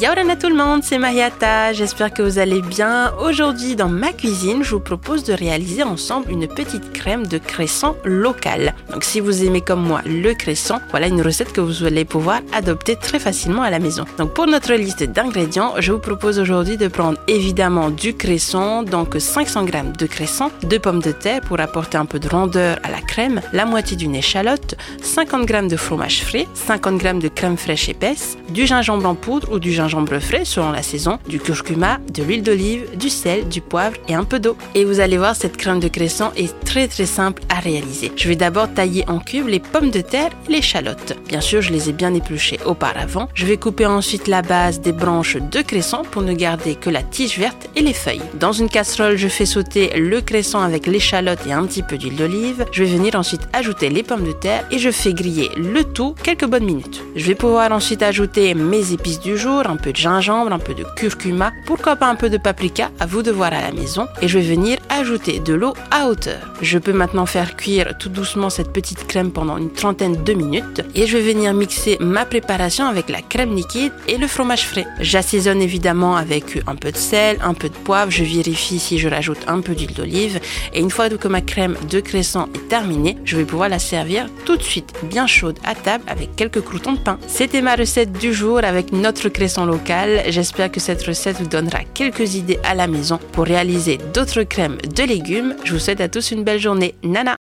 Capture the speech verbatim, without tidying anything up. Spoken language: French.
Yaorana tout le monde, c'est Mariata, j'espère que vous allez bien. Aujourd'hui dans ma cuisine, je vous propose de réaliser ensemble une petite crème de cresson locale. Donc si vous aimez comme moi le cresson, voilà une recette que vous allez pouvoir adopter très facilement à la maison. Donc pour notre liste d'ingrédients, je vous propose aujourd'hui de prendre évidemment du cresson, donc cinq cents grammes de cresson, deux pommes de terre pour apporter un peu de rondeur à la crème, la moitié d'une échalote, cinquante grammes de fromage frais, cinquante grammes de crème fraîche épaisse, du gingembre en poudre ou du gingembre frais selon la saison, du curcuma, de l'huile d'olive, du sel, du poivre et un peu d'eau. Et vous allez voir, cette crème de cresson est très très simple à réaliser. Je vais d'abord tailler en cubes les pommes de terre et l'échalote. Bien sûr, je les ai bien épluchées auparavant. Je vais couper ensuite la base des branches de cresson pour ne garder que la tige verte et les feuilles. Dans une casserole, je fais sauter le cresson avec l'échalote et un petit peu d'huile d'olive. Je vais venir ensuite ajouter les pommes de terre et je fais griller le tout quelques bonnes minutes. Je vais pouvoir ensuite ajouter mes épices du jour, un peu de gingembre, un peu de curcuma, pourquoi pas un peu de paprika, à vous de voir à la maison. Et je vais venir ajouter de l'eau à hauteur. Je peux maintenant faire cuire tout doucement cette petite crème pendant une trentaine de minutes. Et je vais venir mixer ma préparation avec la crème liquide et le fromage frais. J'assaisonne évidemment avec un peu de sel, un peu de poivre. Je vérifie si je rajoute un peu d'huile d'olive. Et une fois que ma crème de cresson est terminée, je vais pouvoir la servir tout de suite bien chaude à table avec quelques croûtons de pain. C'était ma recette du jour avec notre cresson local. J'espère que cette recette vous donnera quelques idées à la maison pour réaliser d'autres crèmes de légumes. Je vous souhaite à tous une belle journée. Nana!